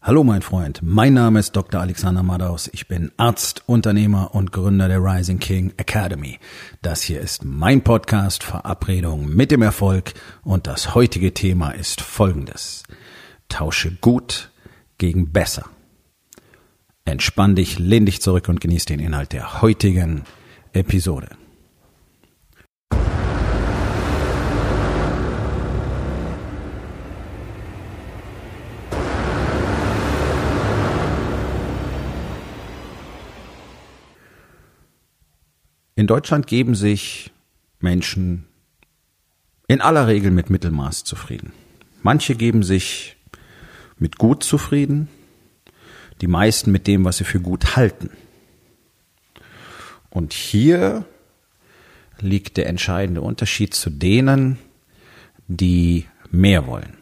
Hallo mein Freund, mein Name ist Dr. Alexander Madaus. Ich bin Arzt, Unternehmer und Gründer der Rising King Academy. Das hier ist mein Podcast Verabredung mit dem Erfolg und das heutige Thema ist folgendes. Tausche gut gegen besser. Entspann dich, lehn dich zurück und genieß den Inhalt der heutigen Episode. In Deutschland geben sich Menschen in aller Regel mit Mittelmaß zufrieden. Manche geben sich mit gut zufrieden, die meisten mit dem, was sie für gut halten. Und hier liegt der entscheidende Unterschied zu denen, die mehr wollen.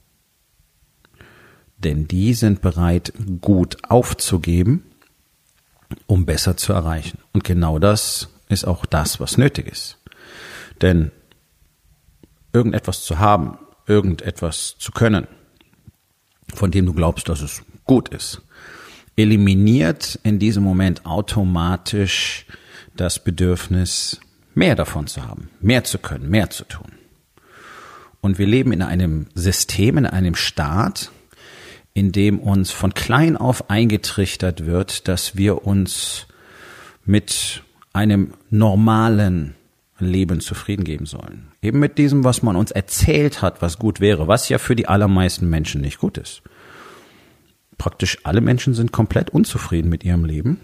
Denn die sind bereit, gut aufzugeben, um besser zu erreichen. Und genau das ist auch das, was nötig ist. Denn irgendetwas zu haben, irgendetwas zu können, von dem du glaubst, dass es gut ist, eliminiert in diesem Moment automatisch das Bedürfnis, mehr davon zu haben, mehr zu können, mehr zu tun. Und wir leben in einem System, in einem Staat, in dem uns von klein auf eingetrichtert wird, dass wir uns mit einem normalen Leben zufrieden geben sollen. Eben mit diesem, was man uns erzählt hat, was gut wäre, was ja für die allermeisten Menschen nicht gut ist. Praktisch alle Menschen sind komplett unzufrieden mit ihrem Leben.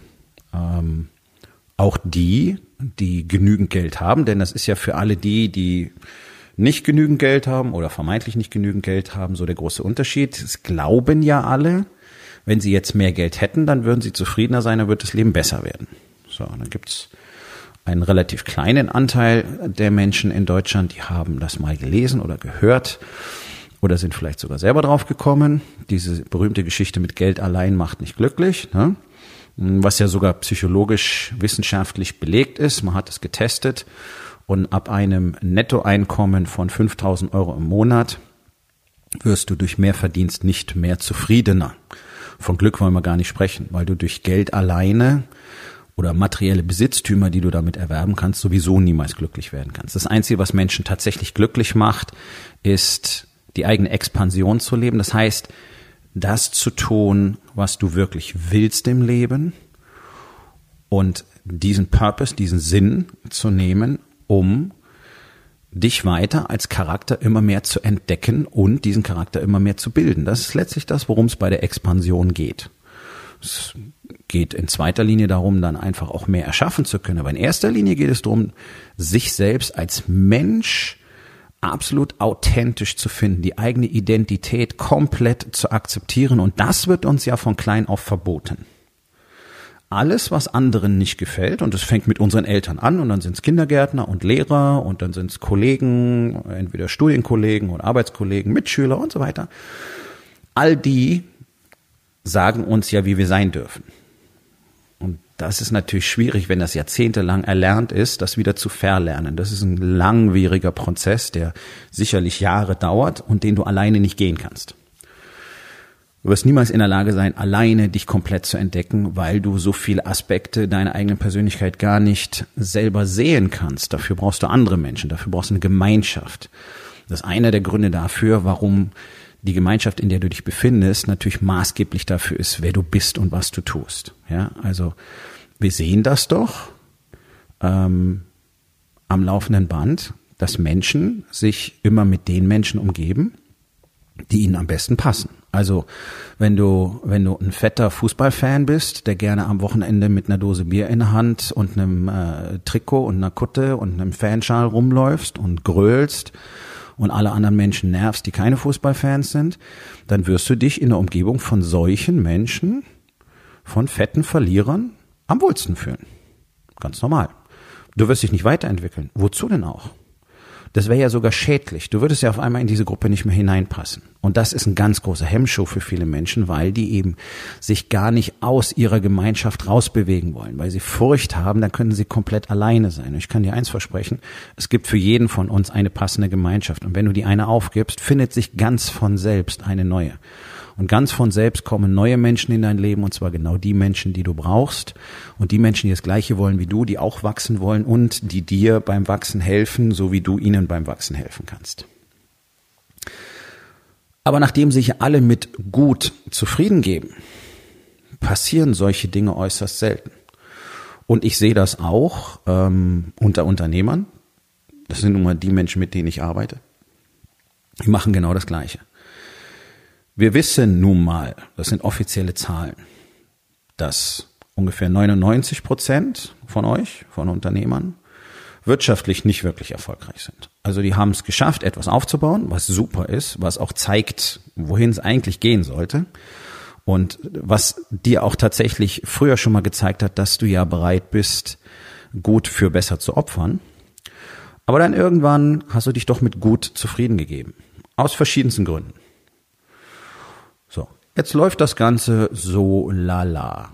Auch die genügend Geld haben, denn das ist ja für alle die nicht genügend Geld haben oder vermeintlich nicht genügend Geld haben, so der große Unterschied. Es glauben ja alle, wenn sie jetzt mehr Geld hätten, dann würden sie zufriedener sein, dann wird das Leben besser werden. So, dann gibt's einen relativ kleinen Anteil der Menschen in Deutschland, die haben das mal gelesen oder gehört oder sind vielleicht sogar selber drauf gekommen. Diese berühmte Geschichte mit Geld allein macht nicht glücklich, ne? Was ja sogar psychologisch wissenschaftlich belegt ist. Man hat es getestet und ab einem Nettoeinkommen von 5.000 Euro im Monat wirst du durch mehr Verdienst nicht mehr zufriedener. Von Glück wollen wir gar nicht sprechen, weil du durch Geld alleine oder materielle Besitztümer, die du damit erwerben kannst, sowieso niemals glücklich werden kannst. Das Einzige, was Menschen tatsächlich glücklich macht, ist die eigene Expansion zu leben. Das heißt, das zu tun, was du wirklich willst im Leben und diesen Purpose, diesen Sinn zu nehmen, um dich weiter als Charakter immer mehr zu entdecken und diesen Charakter immer mehr zu bilden. Das ist letztlich das, worum es bei der Expansion geht. Es geht in zweiter Linie darum, dann einfach auch mehr erschaffen zu können. Aber in erster Linie geht es darum, sich selbst als Mensch absolut authentisch zu finden, die eigene Identität komplett zu akzeptieren. Und das wird uns ja von klein auf verboten. Alles, was anderen nicht gefällt, und das fängt mit unseren Eltern an, und dann sind es Kindergärtner und Lehrer, und dann sind es Kollegen, entweder Studienkollegen oder Arbeitskollegen, Mitschüler und so weiter. All die sagen uns ja, wie wir sein dürfen. Und das ist natürlich schwierig, wenn das jahrzehntelang erlernt ist, das wieder zu verlernen. Das ist ein langwieriger Prozess, der sicherlich Jahre dauert und den du alleine nicht gehen kannst. Du wirst niemals in der Lage sein, alleine dich komplett zu entdecken, weil du so viele Aspekte deiner eigenen Persönlichkeit gar nicht selber sehen kannst. Dafür brauchst du andere Menschen, dafür brauchst du eine Gemeinschaft. Das ist einer der Gründe dafür, warum die Gemeinschaft, in der du dich befindest, natürlich maßgeblich dafür ist, wer du bist und was du tust. Ja, also wir sehen das doch am laufenden Band, dass Menschen sich immer mit den Menschen umgeben, die ihnen am besten passen. Also wenn du ein fetter Fußballfan bist, der gerne am Wochenende mit einer Dose Bier in der Hand und einem Trikot und einer Kutte und einem Fanschal rumläufst und grölst und alle anderen Menschen nervst, die keine Fußballfans sind, dann wirst du dich in der Umgebung von solchen Menschen, von fetten Verlierern, am wohlsten fühlen. Ganz normal. Du wirst dich nicht weiterentwickeln. Wozu denn auch? Das wäre ja sogar schädlich. Du würdest ja auf einmal in diese Gruppe nicht mehr hineinpassen. Und das ist ein ganz großer Hemmschuh für viele Menschen, weil die eben sich gar nicht aus ihrer Gemeinschaft rausbewegen wollen, weil sie Furcht haben, dann können sie komplett alleine sein. Und ich kann dir eins versprechen, es gibt für jeden von uns eine passende Gemeinschaft. Und wenn du die eine aufgibst, findet sich ganz von selbst eine neue. Und ganz von selbst kommen neue Menschen in dein Leben, und zwar genau die Menschen, die du brauchst. Und die Menschen, die das Gleiche wollen wie du, die auch wachsen wollen und die dir beim Wachsen helfen, so wie du ihnen beim Wachsen helfen kannst. Aber nachdem sich alle mit gut zufrieden geben, passieren solche Dinge äußerst selten. Und ich sehe das auch unter Unternehmern. Das sind nun mal die Menschen, mit denen ich arbeite. Die machen genau das Gleiche. Wir wissen nun mal, das sind offizielle Zahlen, dass ungefähr 99% von euch, von Unternehmern, wirtschaftlich nicht wirklich erfolgreich sind. Also die haben es geschafft, etwas aufzubauen, was super ist, was auch zeigt, wohin es eigentlich gehen sollte. Und was dir auch tatsächlich früher schon mal gezeigt hat, dass du ja bereit bist, gut für besser zu opfern. Aber dann irgendwann hast du dich doch mit gut zufrieden gegeben. Aus verschiedensten Gründen. So, jetzt läuft das Ganze so lala.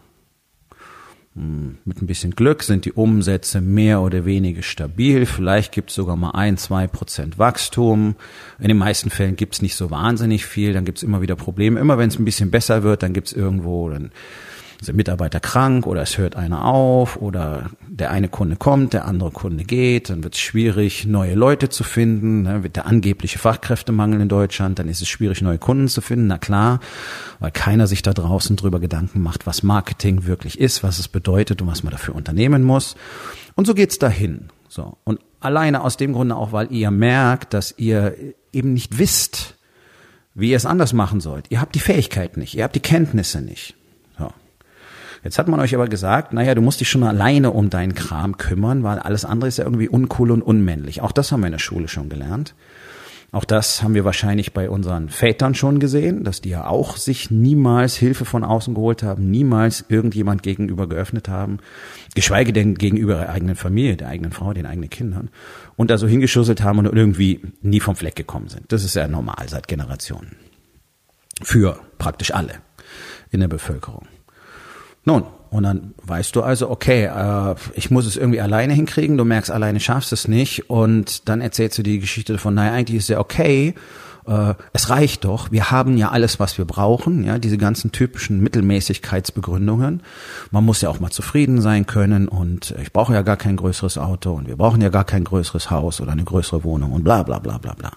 Mit ein bisschen Glück sind die Umsätze mehr oder weniger stabil. Vielleicht gibt es sogar mal 1-2% Wachstum. In den meisten Fällen gibt es nicht so wahnsinnig viel. Dann gibt es immer wieder Probleme. Immer wenn es ein bisschen besser wird, dann gibt es irgendwo, dann sind Mitarbeiter krank oder es hört einer auf oder der eine Kunde kommt, der andere Kunde geht. Dann wird es schwierig, neue Leute zu finden. Dann wird der angebliche Fachkräftemangel in Deutschland. Dann ist es schwierig, neue Kunden zu finden. Na klar, weil keiner sich da draußen drüber Gedanken macht, was Marketing wirklich ist, was es bedeutet und was man dafür unternehmen muss. Und so geht's dahin. So. Und alleine aus dem Grunde auch, weil ihr merkt, dass ihr eben nicht wisst, wie ihr es anders machen sollt. Ihr habt die Fähigkeit nicht, ihr habt die Kenntnisse nicht. So. Jetzt hat man euch aber gesagt, naja, du musst dich schon alleine um deinen Kram kümmern, weil alles andere ist ja irgendwie uncool und unmännlich. Auch das haben wir in der Schule schon gelernt. Auch das haben wir wahrscheinlich bei unseren Vätern schon gesehen, dass die ja auch sich niemals Hilfe von außen geholt haben, niemals irgendjemand gegenüber geöffnet haben, geschweige denn gegenüber ihrer eigenen Familie, der eigenen Frau, den eigenen Kindern und da so hingeschusselt haben und irgendwie nie vom Fleck gekommen sind. Das ist ja normal seit Generationen. Für praktisch alle in der Bevölkerung. Nun, und dann weißt du also, okay, ich muss es irgendwie alleine hinkriegen, du merkst, alleine schaffst es nicht und dann erzählst du die Geschichte davon, naja, eigentlich ist ja okay, es reicht doch, wir haben ja alles, was wir brauchen, ja, diese ganzen typischen Mittelmäßigkeitsbegründungen. Man muss ja auch mal zufrieden sein können und ich brauche ja gar kein größeres Auto und wir brauchen ja gar kein größeres Haus oder eine größere Wohnung und bla bla bla bla bla.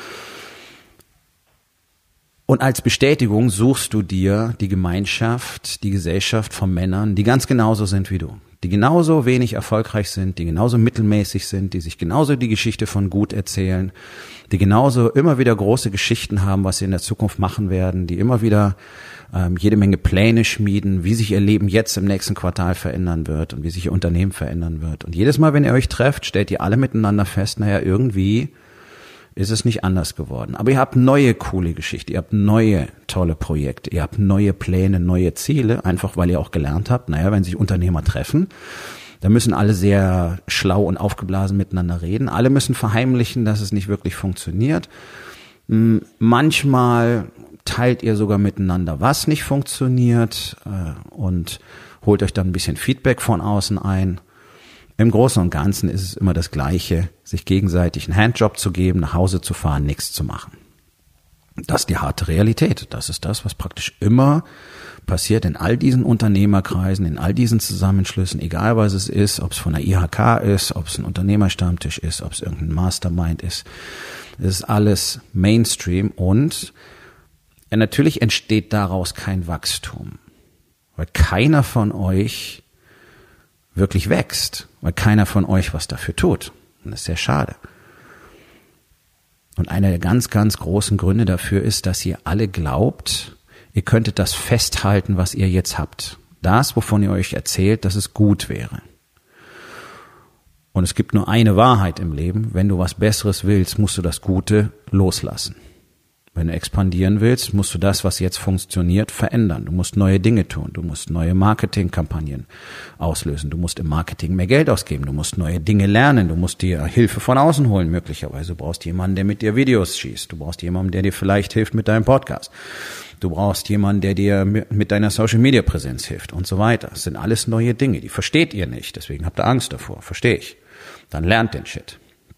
Und als Bestätigung suchst du dir die Gemeinschaft, die Gesellschaft von Männern, die ganz genauso sind wie du, die genauso wenig erfolgreich sind, die genauso mittelmäßig sind, die sich genauso die Geschichte von gut erzählen, die genauso immer wieder große Geschichten haben, was sie in der Zukunft machen werden, die immer wieder jede Menge Pläne schmieden, wie sich ihr Leben jetzt im nächsten Quartal verändern wird und wie sich ihr Unternehmen verändern wird. Und jedes Mal, wenn ihr euch trefft, stellt ihr alle miteinander fest, naja, irgendwie ist es nicht anders geworden. Aber ihr habt neue coole Geschichten, ihr habt neue tolle Projekte, ihr habt neue Pläne, neue Ziele, einfach weil ihr auch gelernt habt, naja, wenn sich Unternehmer treffen, da müssen alle sehr schlau und aufgeblasen miteinander reden. Alle müssen verheimlichen, dass es nicht wirklich funktioniert. Manchmal teilt ihr sogar miteinander, was nicht funktioniert und holt euch dann ein bisschen Feedback von außen ein. Im Großen und Ganzen ist es immer das Gleiche, sich gegenseitig einen Handjob zu geben, nach Hause zu fahren, nichts zu machen. Das ist die harte Realität. Das ist das, was praktisch immer passiert in all diesen Unternehmerkreisen, in all diesen Zusammenschlüssen, egal was es ist, ob es von der IHK ist, ob es ein Unternehmerstammtisch ist, ob es irgendein Mastermind ist. Es ist alles Mainstream und natürlich entsteht daraus kein Wachstum, weil keiner von euch wirklich wächst, weil keiner von euch was dafür tut. Und das ist sehr schade. Und einer der ganz, ganz großen Gründe dafür ist, dass ihr alle glaubt, ihr könntet das festhalten, was ihr jetzt habt. Das, wovon ihr euch erzählt, dass es gut wäre. Und es gibt nur eine Wahrheit im Leben. Wenn du was Besseres willst, musst du das Gute loslassen. Wenn du expandieren willst, musst du das, was jetzt funktioniert, verändern. Du musst neue Dinge tun. Du musst neue Marketingkampagnen auslösen. Du musst im Marketing mehr Geld ausgeben. Du musst neue Dinge lernen. Du musst dir Hilfe von außen holen, möglicherweise. Du brauchst jemanden, der mit dir Videos schießt. Du brauchst jemanden, der dir vielleicht hilft mit deinem Podcast. Du brauchst jemanden, der dir mit deiner Social-Media-Präsenz hilft und so weiter. Das sind alles neue Dinge. Die versteht ihr nicht. Deswegen habt ihr Angst davor. Verstehe ich. Dann lernt den Shit.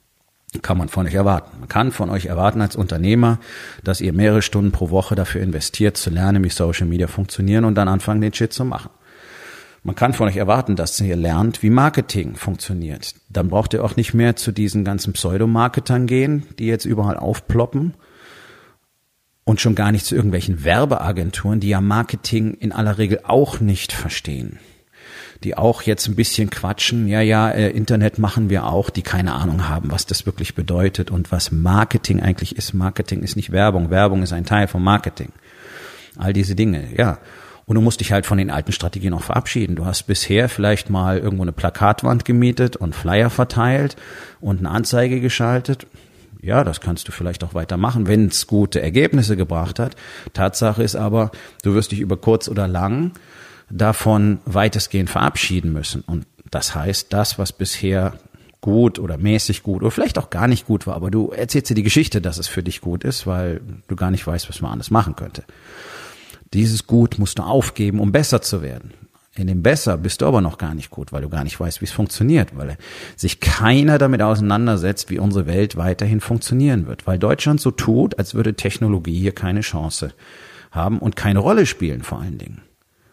Kann man von euch erwarten. Man kann von euch erwarten als Unternehmer, dass ihr mehrere Stunden pro Woche dafür investiert, zu lernen, wie Social Media funktionieren und dann anfangen, den Shit zu machen. Man kann von euch erwarten, dass ihr lernt, wie Marketing funktioniert. Dann braucht ihr auch nicht mehr zu diesen ganzen Pseudomarketern gehen, die jetzt überall aufploppen. Und schon gar nicht zu irgendwelchen Werbeagenturen, die ja Marketing in aller Regel auch nicht verstehen. Die auch jetzt ein bisschen quatschen, Internet machen wir auch, die keine Ahnung haben, was das wirklich bedeutet und was Marketing eigentlich ist. Marketing ist nicht Werbung, Werbung ist ein Teil von Marketing. All diese Dinge, ja. Und du musst dich halt von den alten Strategien auch verabschieden. Du hast bisher vielleicht mal irgendwo eine Plakatwand gemietet und Flyer verteilt und eine Anzeige geschaltet. Ja, das kannst du vielleicht auch weitermachen, wenn es gute Ergebnisse gebracht hat. Tatsache ist aber, du wirst dich über kurz oder lang davon weitestgehend verabschieden müssen. Und das heißt, das, was bisher gut oder mäßig gut oder vielleicht auch gar nicht gut war, aber du erzählst dir die Geschichte, dass es für dich gut ist, weil du gar nicht weißt, was man anders machen könnte. Dieses Gut musst du aufgeben, um besser zu werden. In dem Besser bist du aber noch gar nicht gut, weil du gar nicht weißt, wie es funktioniert, weil sich keiner damit auseinandersetzt, wie unsere Welt weiterhin funktionieren wird, weil Deutschland so tut, als würde Technologie hier keine Chance haben und keine Rolle spielen vor allen Dingen.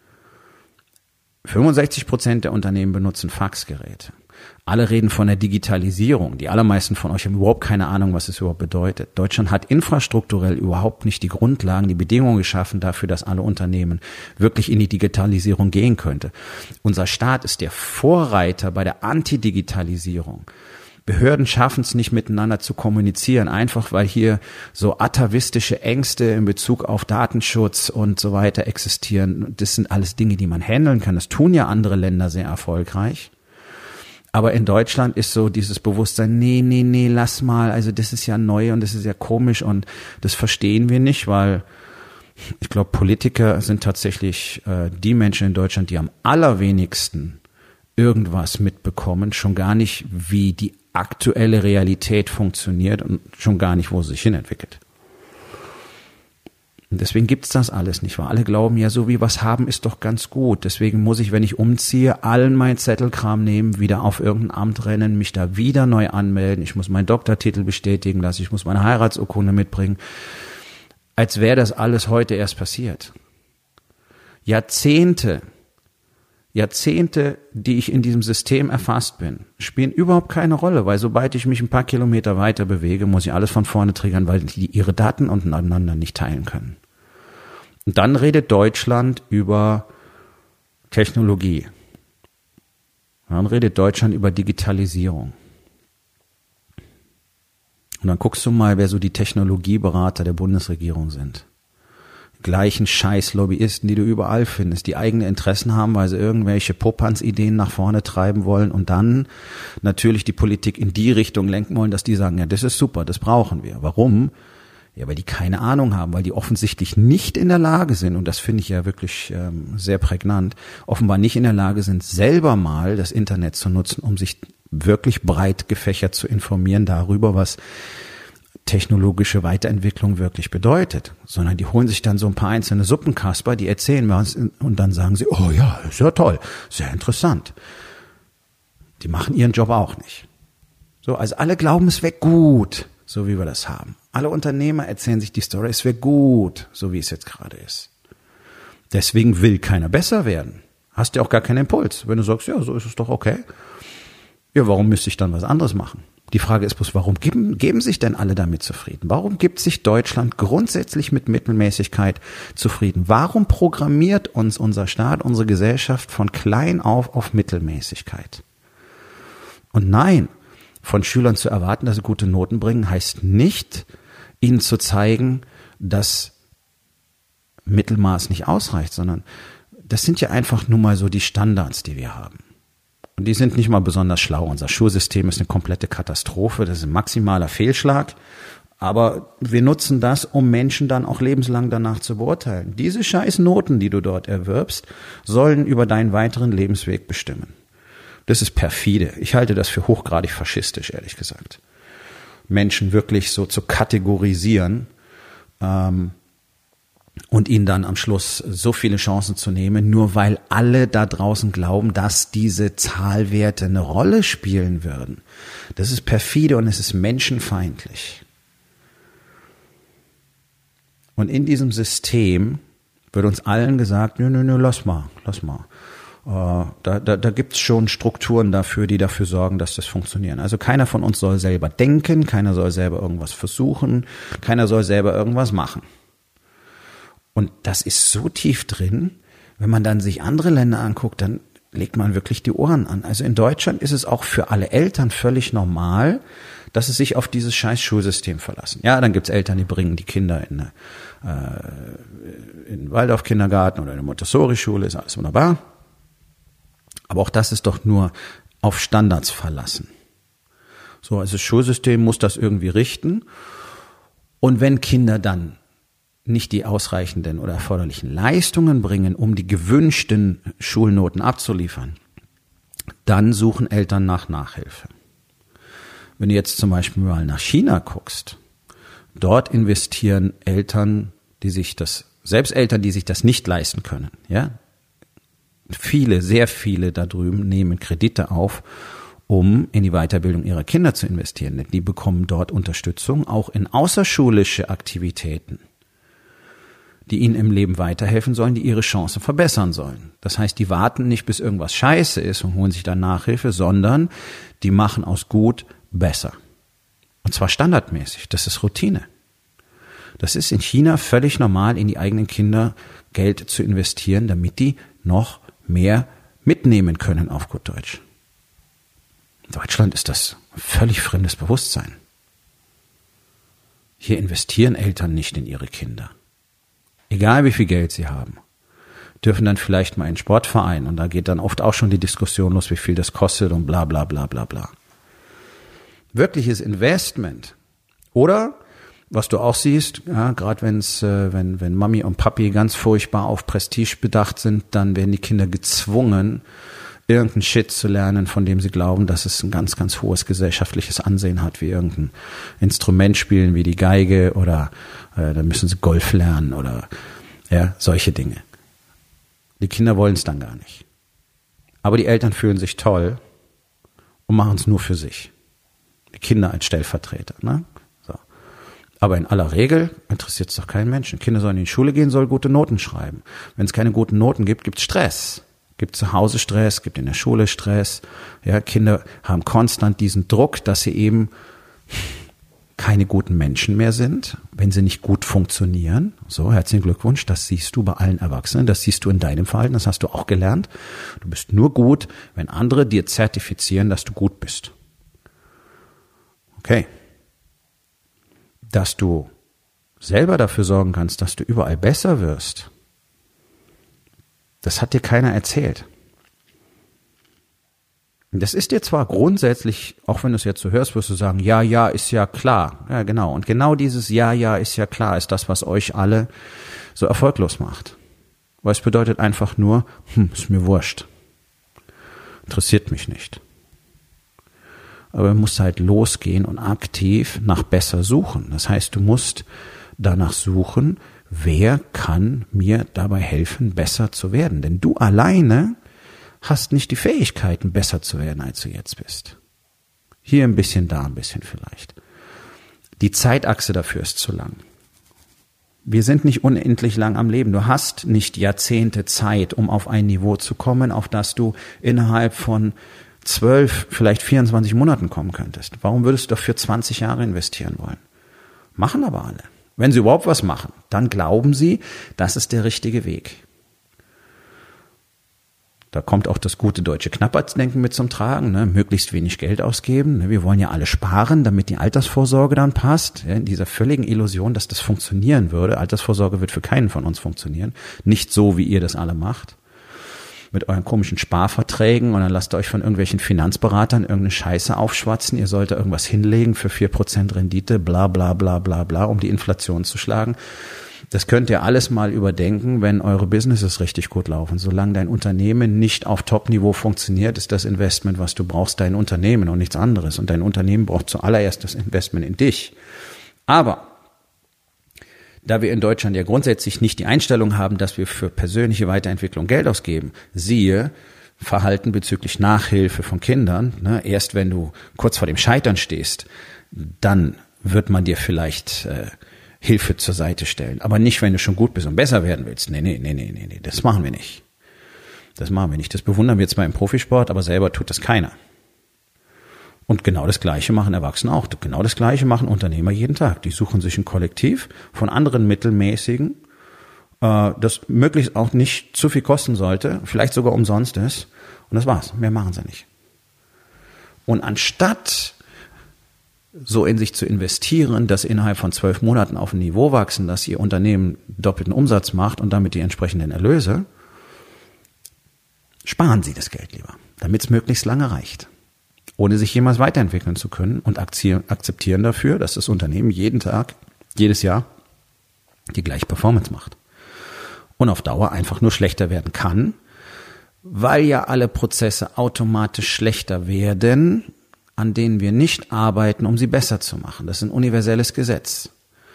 65% der Unternehmen benutzen Faxgeräte. Alle reden von der Digitalisierung. Die allermeisten von euch haben überhaupt keine Ahnung, was es überhaupt bedeutet. Deutschland hat infrastrukturell überhaupt nicht die Grundlagen, die Bedingungen geschaffen dafür, dass alle Unternehmen wirklich in die Digitalisierung gehen könnte. Unser Staat ist der Vorreiter bei der Antidigitalisierung. Behörden schaffen es nicht miteinander zu kommunizieren, einfach weil hier so atavistische Ängste in Bezug auf Datenschutz und so weiter existieren. Das sind alles Dinge, die man handeln kann. Das tun ja andere Länder sehr erfolgreich. Aber in Deutschland ist so dieses Bewusstsein, nee, lass mal, also das ist ja neu und das ist ja komisch und das verstehen wir nicht, weil ich glaube, Politiker sind tatsächlich die Menschen in Deutschland, die am allerwenigsten irgendwas mitbekommen, schon gar nicht, wie die aktuelle Realität funktioniert und schon gar nicht, wo sie sich hinentwickelt. Und deswegen gibt's das alles nicht, weil alle glauben, ja, so wie was haben ist doch ganz gut. Deswegen muss ich, wenn ich umziehe, allen meinen Zettelkram nehmen, wieder auf irgendein Amt rennen, mich da wieder neu anmelden. Ich muss meinen Doktortitel bestätigen lassen, ich muss meine Heiratsurkunde mitbringen. Als wäre das alles heute erst passiert. Jahrzehnte, die ich in diesem System erfasst bin, spielen überhaupt keine Rolle, weil sobald ich mich ein paar Kilometer weiter bewege, muss ich alles von vorne triggern, weil die ihre Daten untereinander nicht teilen können. Und dann redet Deutschland über Technologie. Dann redet Deutschland über Digitalisierung. Und dann guckst du mal, wer so die Technologieberater der Bundesregierung sind. Gleichen scheiß Lobbyisten, die du überall findest, die eigene Interessen haben, weil sie irgendwelche Popanz-Ideen nach vorne treiben wollen und dann natürlich die Politik in die Richtung lenken wollen, dass die sagen, ja, das ist super, das brauchen wir. Warum? Ja, weil die keine Ahnung haben, weil die offensichtlich nicht in der Lage sind, und das finde ich ja wirklich sehr prägnant, offenbar nicht in der Lage sind, selber mal das Internet zu nutzen, um sich wirklich breit gefächert zu informieren darüber, was technologische Weiterentwicklung wirklich bedeutet, sondern die holen sich dann so ein paar einzelne Suppenkasper, die erzählen was und dann sagen sie, oh ja, ist ja toll, sehr interessant. Die machen ihren Job auch nicht. So, also alle glauben, es wäre gut, so wie wir das haben. Alle Unternehmer erzählen sich die Story, es wäre gut, so wie es jetzt gerade ist. Deswegen will keiner besser werden. Hast ja auch gar keinen Impuls. Wenn du sagst, ja, so ist es doch okay. Ja, warum müsste ich dann was anderes machen? Die Frage ist bloß, warum geben sich denn alle damit zufrieden? Warum gibt sich Deutschland grundsätzlich mit Mittelmäßigkeit zufrieden? Warum programmiert uns unser Staat, unsere Gesellschaft von klein auf Mittelmäßigkeit? Und nein, von Schülern zu erwarten, dass sie gute Noten bringen, heißt nicht, ihnen zu zeigen, dass Mittelmaß nicht ausreicht, sondern das sind ja einfach nur mal so die Standards, die wir haben. Und die sind nicht mal besonders schlau. Unser Schulsystem ist eine komplette Katastrophe. Das ist ein maximaler Fehlschlag. Aber wir nutzen das, um Menschen dann auch lebenslang danach zu beurteilen. Diese scheiß Noten, die du dort erwirbst, sollen über deinen weiteren Lebensweg bestimmen. Das ist perfide. Ich halte das für hochgradig faschistisch, ehrlich gesagt. Menschen wirklich so zu kategorisieren, und ihnen dann am Schluss so viele Chancen zu nehmen, nur weil alle da draußen glauben, dass diese Zahlwerte eine Rolle spielen würden. Das ist perfide und es ist menschenfeindlich. Und in diesem System wird uns allen gesagt, nö, lass mal. Da gibt's schon Strukturen dafür, die dafür sorgen, dass das funktioniert. Also keiner von uns soll selber denken, keiner soll selber irgendwas versuchen, keiner soll selber irgendwas machen. Und das ist so tief drin, wenn man dann sich andere Länder anguckt, dann legt man wirklich die Ohren an. Also in Deutschland ist es auch für alle Eltern völlig normal, dass sie sich auf dieses scheiß Schulsystem verlassen. Ja, dann gibt's Eltern, die bringen die Kinder in den Waldorf-Kindergarten oder in eine Montessori-Schule, ist alles wunderbar. Aber auch das ist doch nur auf Standards verlassen. So, also das Schulsystem muss das irgendwie richten. Und wenn Kinder dann nicht die ausreichenden oder erforderlichen Leistungen bringen, um die gewünschten Schulnoten abzuliefern, dann suchen Eltern nach Nachhilfe. Wenn du jetzt zum Beispiel mal nach China guckst, dort investieren Eltern, selbst Eltern, die sich das nicht leisten können, ja, sehr viele da drüben nehmen Kredite auf, um in die Weiterbildung ihrer Kinder zu investieren. Die bekommen dort Unterstützung, auch in außerschulische Aktivitäten, die ihnen im Leben weiterhelfen sollen, die ihre Chancen verbessern sollen. Das heißt, die warten nicht, bis irgendwas scheiße ist und holen sich dann Nachhilfe, sondern die machen aus gut besser. Und zwar standardmäßig. Das ist Routine. Das ist in China völlig normal, in die eigenen Kinder Geld zu investieren, damit die noch mehr mitnehmen können, auf gut Deutsch. In Deutschland ist das ein völlig fremdes Bewusstsein. Hier investieren Eltern nicht in ihre Kinder. Egal wie viel Geld sie haben. Dürfen dann vielleicht mal in einen Sportverein und da geht dann oft auch schon die Diskussion los, wie viel das kostet und bla bla bla bla bla. Wirkliches Investment. Oder, was du auch siehst, ja, gerade wenn Mami und Papi ganz furchtbar auf Prestige bedacht sind, dann werden die Kinder gezwungen, irgendeinen Shit zu lernen, von dem sie glauben, dass es ein ganz, ganz hohes gesellschaftliches Ansehen hat, wie irgendein Instrument spielen, wie die Geige oder da müssen sie Golf lernen oder ja, solche Dinge. Die Kinder wollen es dann gar nicht. Aber die Eltern fühlen sich toll und machen es nur für sich. Die Kinder als Stellvertreter, ne? So. Aber in aller Regel interessiert es doch keinen Menschen. Kinder sollen in die Schule gehen, sollen gute Noten schreiben. Wenn es keine guten Noten gibt, gibt es Stress. Gibt zu Hause Stress, gibt in der Schule Stress. Ja, Kinder haben konstant diesen Druck, dass sie eben keine guten Menschen mehr sind, wenn sie nicht gut funktionieren. So, herzlichen Glückwunsch, das siehst du bei allen Erwachsenen, das siehst du in deinem Verhalten, das hast du auch gelernt. Du bist nur gut, wenn andere dir zertifizieren, dass du gut bist. Okay. Dass du selber dafür sorgen kannst, dass du überall besser wirst, das hat dir keiner erzählt. Das ist dir zwar grundsätzlich, auch wenn du es jetzt so hörst, wirst du sagen, ja, ist ja klar. Ja, genau. Und genau dieses ja, ist ja klar, ist das, was euch alle so erfolglos macht. Weil es bedeutet einfach nur, ist mir wurscht. Interessiert mich nicht. Aber du musst halt losgehen und aktiv nach besser suchen. Das heißt, du musst danach suchen, wer kann mir dabei helfen, besser zu werden? Denn du alleine hast nicht die Fähigkeiten, besser zu werden, als du jetzt bist. Hier ein bisschen, da ein bisschen vielleicht. Die Zeitachse dafür ist zu lang. Wir sind nicht unendlich lang am Leben. Du hast nicht Jahrzehnte Zeit, um auf ein Niveau zu kommen, auf das du innerhalb von 12, vielleicht 24 Monaten kommen könntest. Warum würdest du dafür 20 Jahre investieren wollen? Machen aber alle. Wenn sie überhaupt was machen, dann glauben sie, das ist der richtige Weg. Da kommt auch das gute deutsche Knappertsdenken mit zum Tragen, ne? Möglichst wenig Geld ausgeben. Ne? Wir wollen ja alle sparen, damit die Altersvorsorge dann passt. Ja? In dieser völligen Illusion, dass das funktionieren würde. Altersvorsorge wird für keinen von uns funktionieren. Nicht so, wie ihr das alle macht. Mit euren komischen Sparverträgen und dann lasst ihr euch von irgendwelchen Finanzberatern irgendeine Scheiße aufschwatzen. Ihr sollt da irgendwas hinlegen für 4% Rendite, bla bla bla bla bla, um die Inflation zu schlagen. Das könnt ihr alles mal überdenken, wenn eure Businesses richtig gut laufen. Solange dein Unternehmen nicht auf Top-Niveau funktioniert, ist das Investment, was du brauchst, dein Unternehmen und nichts anderes. Und dein Unternehmen braucht zuallererst das Investment in dich. Aber Da wir in Deutschland ja grundsätzlich nicht die Einstellung haben, dass wir für persönliche Weiterentwicklung Geld ausgeben, siehe Verhalten bezüglich Nachhilfe von Kindern, ne? Erst wenn du kurz vor dem Scheitern stehst, dann wird man dir vielleicht Hilfe zur Seite stellen. Aber nicht, wenn du schon gut bist und besser werden willst. Nee, das machen wir nicht. Das machen wir nicht. Das bewundern wir zwar im Profisport, aber selber tut das keiner. Und genau das Gleiche machen Erwachsene auch. Genau das Gleiche machen Unternehmer jeden Tag. Die suchen sich ein Kollektiv von anderen Mittelmäßigen, das möglichst auch nicht zu viel kosten sollte, vielleicht sogar umsonst ist. Und das war's. Mehr machen sie nicht. Und anstatt so in sich zu investieren, dass sie innerhalb von 12 Monaten auf ein Niveau wachsen, dass ihr Unternehmen doppelten Umsatz macht und damit die entsprechenden Erlöse, sparen sie das Geld lieber, damit es möglichst lange reicht, ohne sich jemals weiterentwickeln zu können, und akzeptieren dafür, dass das Unternehmen jeden Tag, jedes Jahr die gleiche Performance macht. Und auf Dauer einfach nur schlechter werden kann, weil ja alle Prozesse automatisch schlechter werden, an denen wir nicht arbeiten, um sie besser zu machen. Das ist ein universelles Gesetz.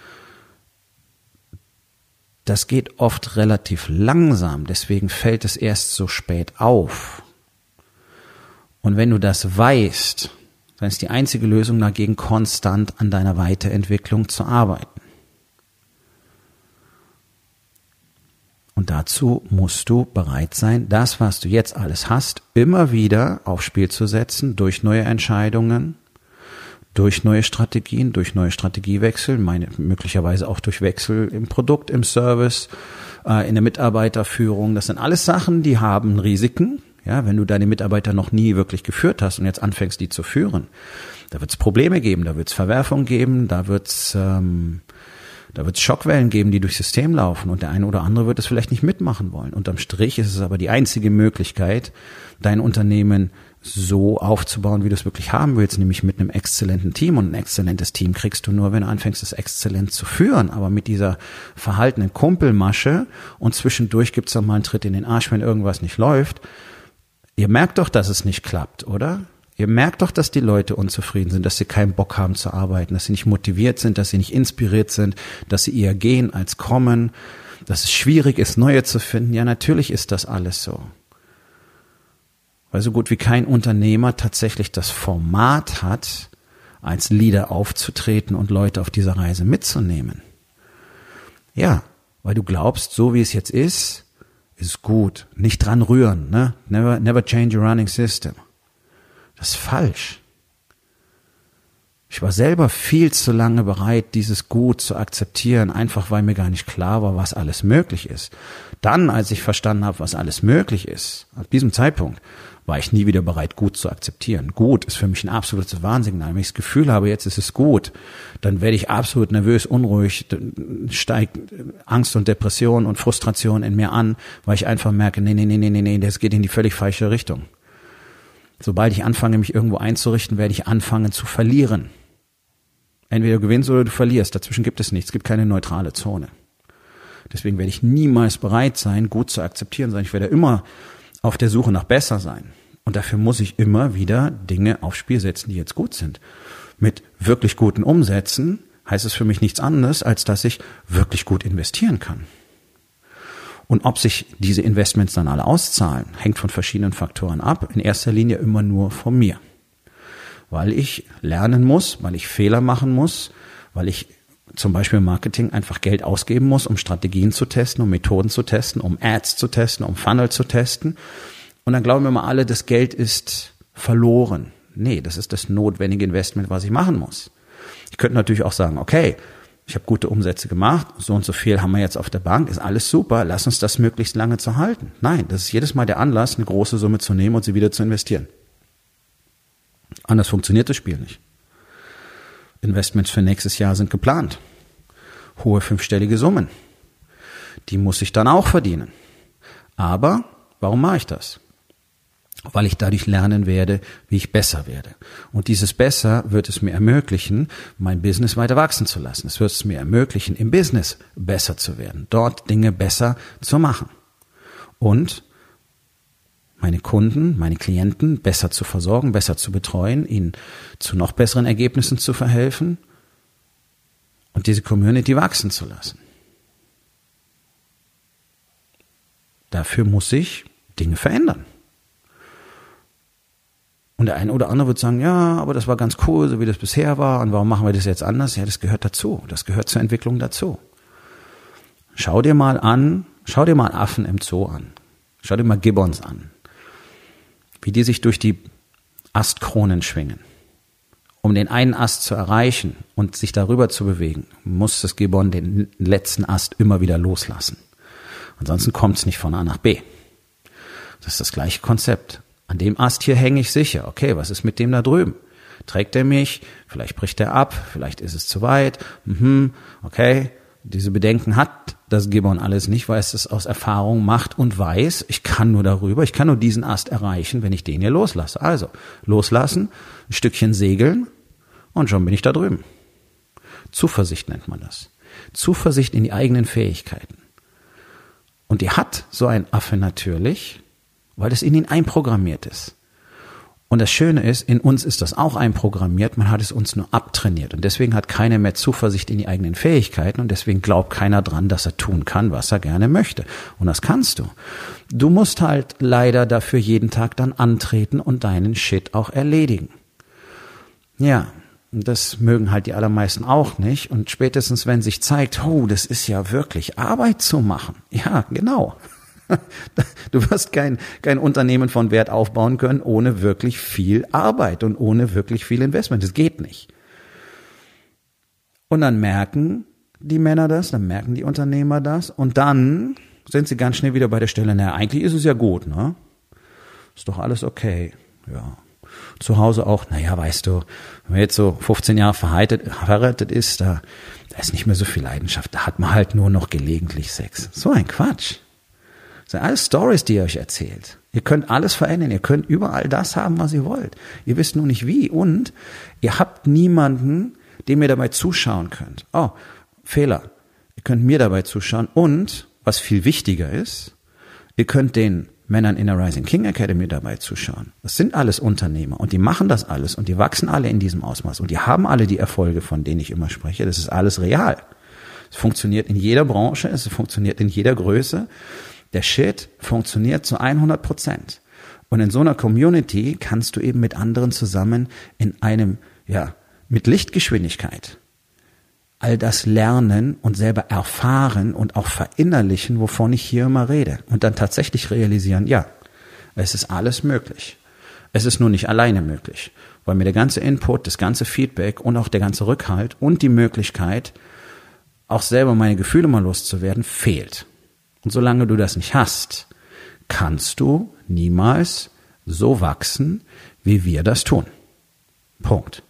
Das geht oft relativ langsam, deswegen fällt es erst so spät auf. Und wenn du das weißt, dann ist die einzige Lösung dagegen, konstant an deiner Weiterentwicklung zu arbeiten. Und dazu musst du bereit sein, das, was du jetzt alles hast, immer wieder aufs Spiel zu setzen, durch neue Entscheidungen, durch neue Strategien, durch neue Strategiewechsel, möglicherweise auch durch Wechsel im Produkt, im Service, in der Mitarbeiterführung. Das sind alles Sachen, die haben Risiken. Ja, wenn du deine Mitarbeiter noch nie wirklich geführt hast und jetzt anfängst, die zu führen, da wird es Probleme geben, da wird es Verwerfungen geben, da wird es Schockwellen geben, die durchs System laufen, und der eine oder andere wird es vielleicht nicht mitmachen wollen. Unterm Strich ist es aber die einzige Möglichkeit, dein Unternehmen so aufzubauen, wie du es wirklich haben willst, nämlich mit einem exzellenten Team. Und ein exzellentes Team kriegst du nur, wenn du anfängst, es exzellent zu führen. Aber mit dieser verhaltenen Kumpelmasche und zwischendurch gibt's dann mal einen Tritt in den Arsch, wenn irgendwas nicht läuft. Ihr merkt doch, dass es nicht klappt, oder? Ihr merkt doch, dass die Leute unzufrieden sind, dass sie keinen Bock haben zu arbeiten, dass sie nicht motiviert sind, dass sie nicht inspiriert sind, dass sie eher gehen als kommen, dass es schwierig ist, neue zu finden. Ja, natürlich ist das alles so. Weil so gut wie kein Unternehmer tatsächlich das Format hat, als Leader aufzutreten und Leute auf dieser Reise mitzunehmen. Ja, weil du glaubst, so wie es jetzt ist gut. Nicht dran rühren, ne? Never change a running system. Das ist falsch. Ich war selber viel zu lange bereit, dieses Gut zu akzeptieren, einfach weil mir gar nicht klar war, was alles möglich ist. Dann, als ich verstanden habe, was alles möglich ist, ab diesem Zeitpunkt, war ich nie wieder bereit, Gut zu akzeptieren. Gut ist für mich ein absolutes Warnsignal. Wenn ich das Gefühl habe, jetzt ist es gut, dann werde ich absolut nervös, unruhig, steigt Angst und Depression und Frustration in mir an, weil ich einfach merke, nee, das geht in die völlig falsche Richtung. Sobald ich anfange, mich irgendwo einzurichten, werde ich anfangen zu verlieren. Entweder du gewinnst oder du verlierst. Dazwischen gibt es nichts. Es gibt keine neutrale Zone. Deswegen werde ich niemals bereit sein, gut zu akzeptieren, sondern ich werde immer auf der Suche nach besser sein. Und dafür muss ich immer wieder Dinge aufs Spiel setzen, die jetzt gut sind. Mit wirklich guten Umsätzen heißt es für mich nichts anderes, als dass ich wirklich gut investieren kann. Und ob sich diese Investments dann alle auszahlen, hängt von verschiedenen Faktoren ab. In erster Linie immer nur von mir. Weil ich lernen muss, weil ich Fehler machen muss, weil ich zum Beispiel im Marketing einfach Geld ausgeben muss, um Strategien zu testen, um Methoden zu testen, um Ads zu testen, um Funnel zu testen. Und dann glauben wir mal alle, das Geld ist verloren. Nee, das ist das notwendige Investment, was ich machen muss. Ich könnte natürlich auch sagen, okay, ich habe gute Umsätze gemacht, so und so viel haben wir jetzt auf der Bank, ist alles super, lass uns das möglichst lange zu halten. Nein, das ist jedes Mal der Anlass, eine große Summe zu nehmen und sie wieder zu investieren. Anders funktioniert das Spiel nicht. Investments für nächstes Jahr sind geplant. Hohe 5-stellige Summen. Die muss ich dann auch verdienen. Aber warum mache ich das? Weil ich dadurch lernen werde, wie ich besser werde. Und dieses Besser wird es mir ermöglichen, mein Business weiter wachsen zu lassen. Es wird es mir ermöglichen, im Business besser zu werden, dort Dinge besser zu machen. Und meine Kunden, meine Klienten besser zu versorgen, besser zu betreuen, ihnen zu noch besseren Ergebnissen zu verhelfen und diese Community wachsen zu lassen. dafür muss sich Dinge verändern. Und der eine oder andere wird sagen, ja, aber das war ganz cool, so wie das bisher war. Und warum machen wir das jetzt anders? Ja, das gehört dazu. Das gehört zur Entwicklung dazu. Schau dir mal Affen im Zoo an. Schau dir mal Gibbons an. Wie die sich durch die Astkronen schwingen. Um den einen Ast zu erreichen und sich darüber zu bewegen, muss das Gibbon den letzten Ast immer wieder loslassen. Ansonsten kommt es nicht von A nach B. Das ist das gleiche Konzept. An dem Ast hier hänge ich sicher. Okay, was ist mit dem da drüben? Trägt er mich? Vielleicht bricht er ab. Vielleicht ist es zu weit. Okay, diese Bedenken hat das Gibbon alles nicht, weil es aus Erfahrung macht und weiß, ich kann nur diesen Ast erreichen, wenn ich den hier loslasse. Also, loslassen, ein Stückchen segeln und schon bin ich da drüben. Zuversicht nennt man das. Zuversicht in die eigenen Fähigkeiten. Und die hat so ein Affe natürlich, weil das in ihn einprogrammiert ist. Und das Schöne ist, in uns ist das auch einprogrammiert, man hat es uns nur abtrainiert. Und deswegen hat keiner mehr Zuversicht in die eigenen Fähigkeiten und deswegen glaubt keiner dran, dass er tun kann, was er gerne möchte. Und das kannst du. Du musst halt leider dafür jeden Tag dann antreten und deinen Shit auch erledigen. Ja, das mögen halt die allermeisten auch nicht. Und spätestens, wenn sich zeigt, das ist ja wirklich Arbeit zu machen. Ja, genau. Du wirst kein Unternehmen von Wert aufbauen können ohne wirklich viel Arbeit und ohne wirklich viel Investment. Das geht nicht. Und dann merken die Männer das, dann merken die Unternehmer das und dann sind sie ganz schnell wieder bei der Stelle, eigentlich ist es ja gut, ne? Ist doch alles okay. Ja. Zu Hause auch, weißt du, wenn man jetzt so 15 Jahre verheiratet ist, da ist nicht mehr so viel Leidenschaft, da hat man halt nur noch gelegentlich Sex. So ein Quatsch. Das sind alles Stories, die ihr euch erzählt. Ihr könnt alles verändern, ihr könnt überall das haben, was ihr wollt. Ihr wisst nur nicht wie und ihr habt niemanden, dem ihr dabei zuschauen könnt. Oh, Fehler. Ihr könnt mir dabei zuschauen und, was viel wichtiger ist, ihr könnt den Männern in der Rising King Academy dabei zuschauen. Das sind alles Unternehmer und die machen das alles und die wachsen alle in diesem Ausmaß und die haben alle die Erfolge, von denen ich immer spreche. Das ist alles real. Es funktioniert in jeder Branche, es funktioniert in jeder Größe. Der Shit funktioniert zu 100%. Und in so einer Community kannst du eben mit anderen zusammen in einem, mit Lichtgeschwindigkeit all das lernen und selber erfahren und auch verinnerlichen, wovon ich hier immer rede. Und dann tatsächlich realisieren, es ist alles möglich. Es ist nur nicht alleine möglich, weil mir der ganze Input, das ganze Feedback und auch der ganze Rückhalt und die Möglichkeit, auch selber meine Gefühle mal loszuwerden, fehlt. Und solange du das nicht hast, kannst du niemals so wachsen, wie wir das tun. Punkt.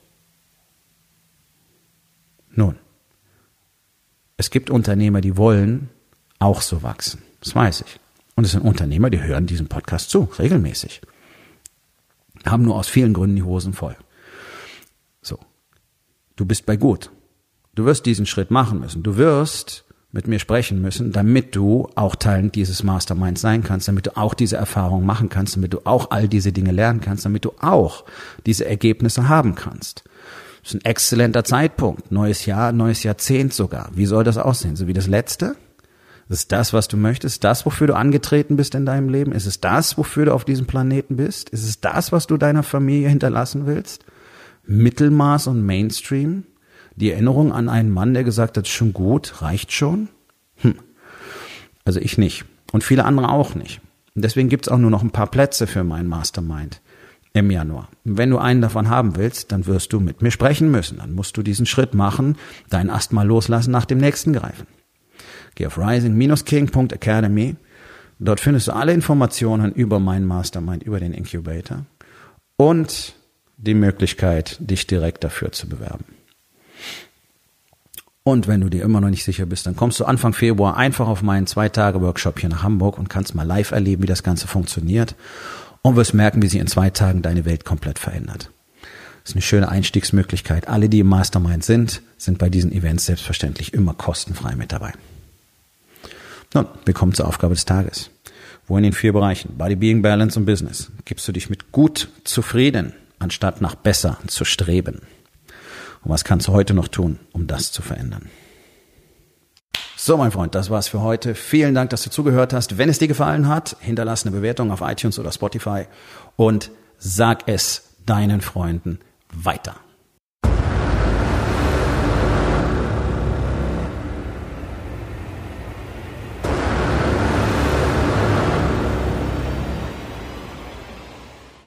Nun, es gibt Unternehmer, die wollen auch so wachsen. Das weiß ich. Und es sind Unternehmer, die hören diesen Podcast zu, regelmäßig. Haben nur aus vielen Gründen die Hosen voll. So. Du bist bei gut. Du wirst diesen Schritt machen müssen. Du wirst mit mir sprechen müssen, damit du auch Teil dieses Masterminds sein kannst, damit du auch diese Erfahrungen machen kannst, damit du auch all diese Dinge lernen kannst, damit du auch diese Ergebnisse haben kannst. Das ist ein exzellenter Zeitpunkt. Neues Jahr, neues Jahrzehnt sogar. Wie soll das aussehen? So wie das letzte? Ist es das, was du möchtest? Das, wofür du angetreten bist in deinem Leben? Ist es das, wofür du auf diesem Planeten bist? Ist es das, was du deiner Familie hinterlassen willst? Mittelmaß und Mainstream? Die Erinnerung an einen Mann, der gesagt hat, schon gut, reicht schon? Also ich nicht. Und viele andere auch nicht. Und deswegen gibt es auch nur noch ein paar Plätze für mein Mastermind im Januar. Und wenn du einen davon haben willst, dann wirst du mit mir sprechen müssen. Dann musst du diesen Schritt machen, deinen Ast mal loslassen, nach dem nächsten greifen. Geh auf rising-king.academy. Dort findest du alle Informationen über meinen Mastermind, über den Incubator und die Möglichkeit, dich direkt dafür zu bewerben. Und wenn du dir immer noch nicht sicher bist, dann kommst du Anfang Februar einfach auf meinen 2-Tage-Workshop hier nach Hamburg und kannst mal live erleben, wie das Ganze funktioniert und wirst merken, wie sich in 2 Tagen deine Welt komplett verändert. Das ist eine schöne Einstiegsmöglichkeit. Alle, die im Mastermind sind bei diesen Events selbstverständlich immer kostenfrei mit dabei. Nun, wir kommen zur Aufgabe des Tages. Wo in den 4 Bereichen Body, Being, Balance und Business gibst du dich mit gut zufrieden, anstatt nach besser zu streben? Und was kannst du heute noch tun, um das zu verändern? So, mein Freund, das war's für heute. Vielen Dank, dass du zugehört hast. Wenn es dir gefallen hat, hinterlass eine Bewertung auf iTunes oder Spotify und sag es deinen Freunden weiter.